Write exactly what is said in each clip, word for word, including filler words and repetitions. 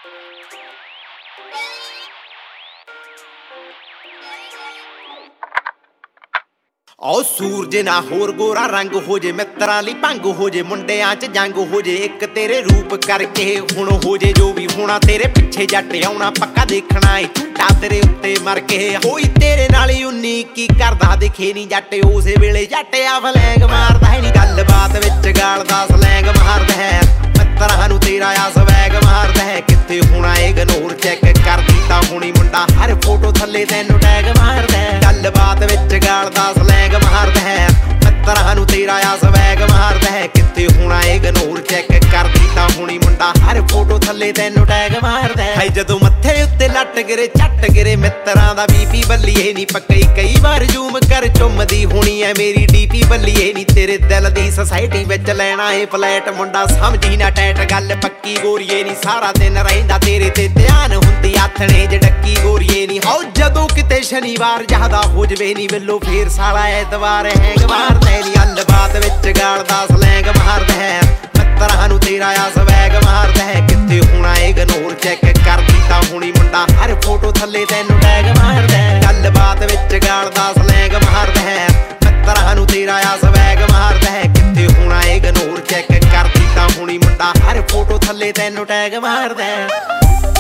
ओ सूरज ना होर गोरा रंग हो जे मित्रां लई भंग हो जे मुंडियां च जंग हो जे एक तेरे रूप करके हुण हो जे जो भी होना तेरे पिछे जट आउणा पक्का देखना ए झूठा तेरे उत्ते मर के होई तेरे नाल उन्नी की करदा दिखे नी जट उस वेले जट आ फलैंग मारदा है नी गल बात विच गालदा सलैंग मारदा है मित्रां नूं तेरा आ स्वैग मारदा है कित्थे होना इग्नोर चैक करदी तां हुणी मुंडा हर फोटो थल्ले तैनूं टैग मारदा है गल बात विच गालदा सलैंग मारदा है मित्रां नूं तेरा आ स्वैग मारदा है कित्थे होना इग्नोर चैक करदी तां हुणी मुंडा हर फोटो थल्ले तैनूं टैग मारदा है जदों मत्थे उत्ते लट गिरे झट गिरे मित्रां दा बीपी बल्लीए नी पक्की कई बार जूम कर चुमदी होनी है मेरी डीपी बल्लीए नी तेरे दिल दी सोसाइटी विच लैणा है फ्लैट मुंडा समझी ना टैट गल पक्की गोरीए नी सारा दिन रहिंदा तेरे ते ध्यान हुंदी आथणे च डक्की गोरीए नी हो जदों किते शनिवार ज्यादा हो जवे नी वेलो फेर साला ऐतवार हैंग मारदा नी गल बात विच गालदा सलैंग मारदा है मित्रां नूं तेरा आ स्वैग मारदा है कित्थे होना इग्नोर चैक करदी तां हुणी मुंडा हर फोटो थल्ले तैनूं टैग मारदा है गल बात विच गालदा सलैंग मारदा है मित्रां नूं तेरा आ स्वैग मारदा है कित्थे होना इग्नोर चैक करदी तां हुणी मुंडा हर फोटो थल्ले तैनूं टैग मारदा है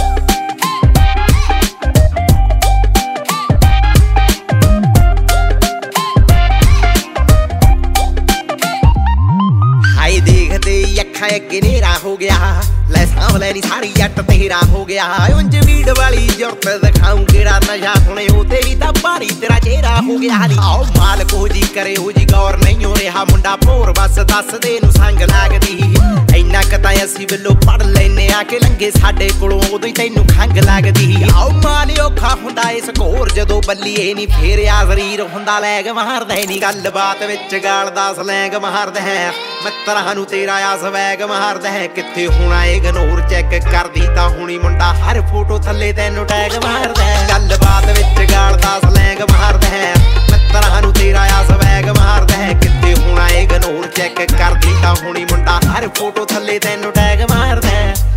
अखा अगे नेरा हो गया लै सांवले नी सारी जट तेरा हो गया उंज वीड वाली जुरत दिखाऊं केड़ा नशा सुने हो तेरी तां भारी तेरा चेहरा हो गया नी आओ मालक हो जी करे हो जी गौर नहीं हो रहा मुंडा भोर बस दस दे नूं संग लगदी इन्ना क तां असीं वेलों पढ़ लैने आके लंघे साडे कोलों उदों ही तैनूं खंघ लगदी आओ माल औखा हुंदा इस घोर जदों बल्लीए नी फेरिया शरीर हुंदा लैग मारदा नी गल बात विच गालदा सलैंग मारदा है मित्रां नूं तेरा आ स्वैग मारदा है कित्थे होना इग्नोर चैक करदी तां हुणी मुंडा हर फोटो थल्ले तैनूं टैग मारदा है गल बात विच गालदा सलैंग मारदा है मित्रां नूं तेरा आ स्वैग मारदा है कित्थे होना इग्नोर चैक करदी तां हुणी मुंडा हर फोटो थल्ले तैनूं टैग मारदा है।